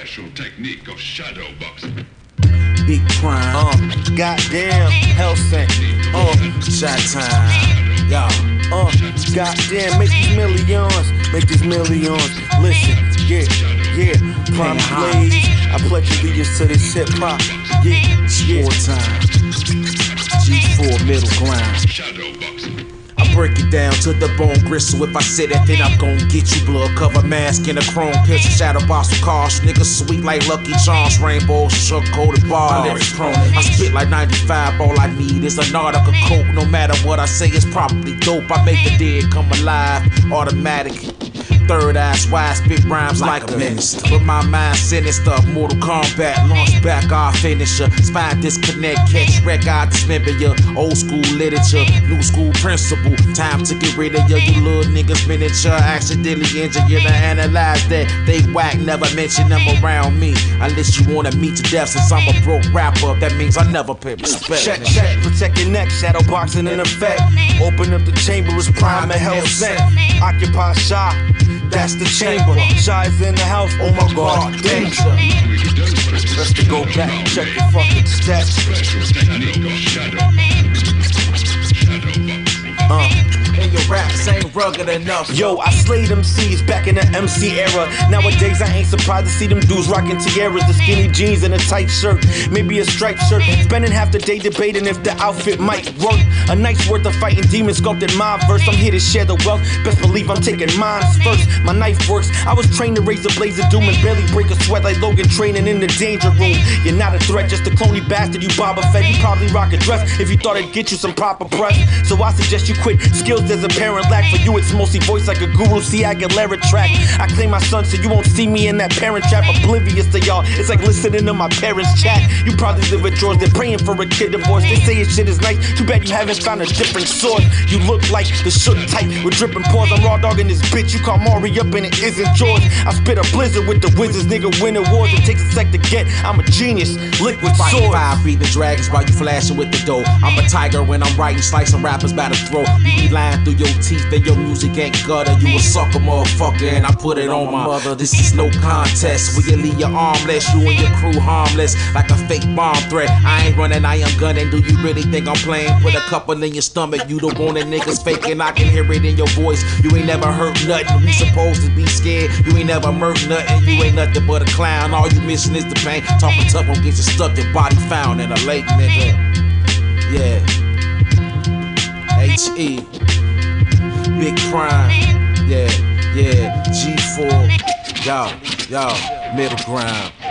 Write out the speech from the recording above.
special technique of shadow boxing. Big crime, goddamn, Hellsing, shot time, y'all, goddamn, make these millions, listen, yeah, prime blaze, I pledge allegiance to this hip hop, yeah, wartime, G4 middle ground. Shadow boxing. I break it down to the bone gristle. If I said that, then I'm gon' get you. Blood cover mask in a chrome picture. Shadow box with cars. Niggas sweet like Lucky Charms. Rainbow sugar-coated bars. I spit like 95. All I need is a Nautica coke. No matter what I say, it's probably dope. I make the dead come alive. Automatic. Third eyes wide, spit rhymes like a minister. With my mind sinister, Mortal Kombat, launch back our finisher. Spine disconnect, catch wreck, I dismember ya. Old school literature, new school principle. Time to get rid of ya, you little niggas miniature. Accidentally injure you to analyze that. They whack, never mention them around me. Unless you wanna meet to death, since I'm a broke rapper. That means I never pay respect. Check, protect your neck, shadow boxing in effect. Open up the chamber, it's prime and Hellsing. Occupy shop. That's the chamber. Shy's in the house, oh my god, danger. Let's go back, check the fucking stats. Special technique of shadow boxing. And your raps ain't rugged enough. Yo, I slayed them C's back in the MC era. Nowadays I ain't surprised to see them dudes rocking tiaras, the skinny jeans and a tight shirt, maybe a striped shirt. Spending half the day debating if the outfit might work. A night's worth of fighting demons sculpted my verse. I'm here to share the wealth, best believe I'm taking mines first. My knife works, I was trained to raise a blaze of doom and barely break a sweat like Logan training in the danger room. You're not a threat, just a clony bastard, you Boba Fett. You probably rock a dress if you thought it'd get you some proper press. So I suggest you quit, skills there's apparent lack. For you it's mostly voice like a Guru C. Aguilera track. I claim my son so you won't see me in that parent trap. Oblivious to y'all, it's like listening to my parents chat. You probably live with drawers, they're praying for a kid divorce. They say his shit is nice, too bad you haven't found a different source. You look like the shook type with dripping paws. I'm raw dogging this bitch, you call Maury up and it isn't yours. I spit a blizzard with the wizards, nigga win awards. It takes a sec to get, I'm a genius, liquid sword. 5 beat the dragons while you flashing with the dough. I'm a tiger when I'm writing, slicing rappers by the throat. You be lying through your teeth and your music ain't gutter. You a sucker motherfucker and I put it on my mother. This is no contest. Will you leave your armless? You and your crew harmless like a fake bomb threat. I ain't running, I am gunning. Do you really think I'm playing? Put a couple in your stomach. You the one that niggas faking. I can hear it in your voice. You ain't never heard nothing. We supposed to be scared. You ain't never murked nothing. You ain't nothing but a clown. All you missing is the pain. Talking tough gon' get you stuck. Your body found in a lake, nigga. Yeah. H.E. Big crime. Yeah. G4. Yo. Middle ground.